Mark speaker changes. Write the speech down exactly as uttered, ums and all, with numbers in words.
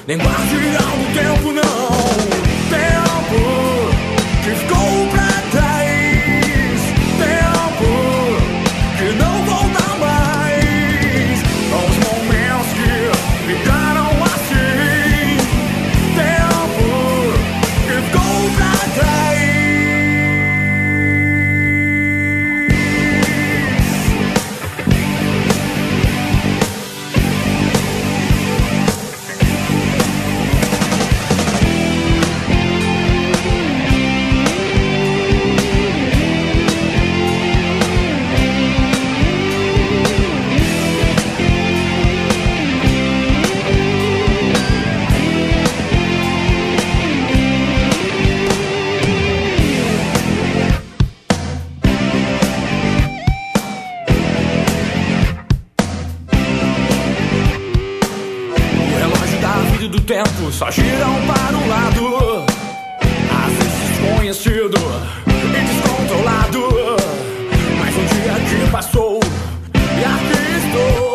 Speaker 1: nem guardião do tempo não. Tempo que ficou pra trás, tempo que não volta mais. Aos momentos que ficaram assim, tempo que ficou pra trás. Do tempo só giram para um lado, às vezes desconhecido e descontrolado. Mas um dia que passou e aqui estou.